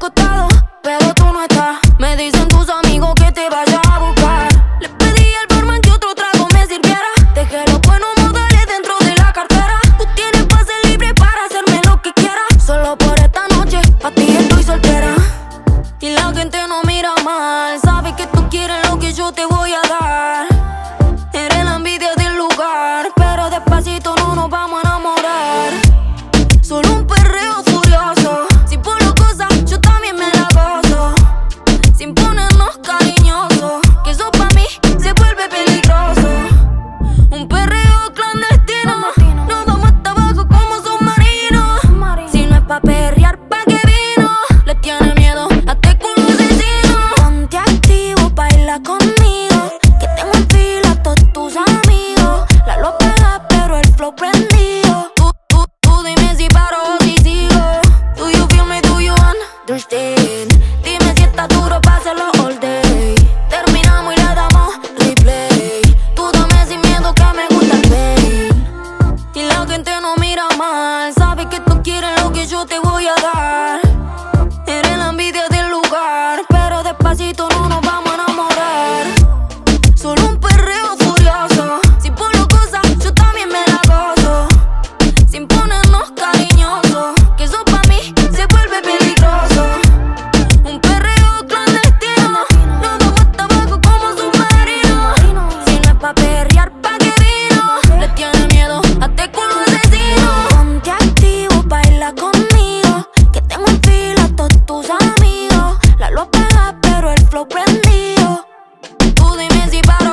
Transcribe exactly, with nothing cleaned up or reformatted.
costado, pero tú no estás. Me dicen tus amigos que te vaya a buscar. Le pedí al barman que otro trago me sirviera. Dejé los buenos modales dentro de la cartera. Tú tienes pase libre para hacerme lo que quieras. Solo por esta noche, pa' ti estoy soltera. Y la gente no mira mal, sabe que tú quieres lo que yo te voy a dar. Eres la envidia del lugar, pero despacito no nos vamos a enamorar. Solo un perreo furioso, si por lo cosas yo también me la gozo. Sin ponernos cariñosos, que eso pa' mí se vuelve peligroso. Un perreo clandestino, nos vamos hasta abajo como submarinos. Si no es pa' perrear, pa' que vino. Le tiene miedo a este culo asesino. Ponte activo, baila conmigo, que tengo en fila a todos tus amigos. La lo pega, pero el flow prendido. Tú, tú, tú dime si paro o si sigo. Do you feel me, do you understand? Dime si está duro pa' hacerlo all day. Terminamos y le damos replay. Tú dame sin miedo que me gusta el pain. Y la gente no mira mal, sabe que tú quieres lo que yo te voy a dar. Eres la envidia del lugar, pero despacito no nos vamos a enamorar. Solo un perreo furioso, si por lo cosas yo también me la gozo. Sin ponernos cariñosos, que eso pa' mí se vuelve peligroso. Un perreo clandestino, nos vamos hasta abajo como submarinos. Si no es pa' perrear, pa' que vino. Le tiene miedo a este culo asesino. Ponte activo, baila conmigo, que tengo en fila a todos tus amigos. La lo pega, pero el flow prendido. Tú dime si paro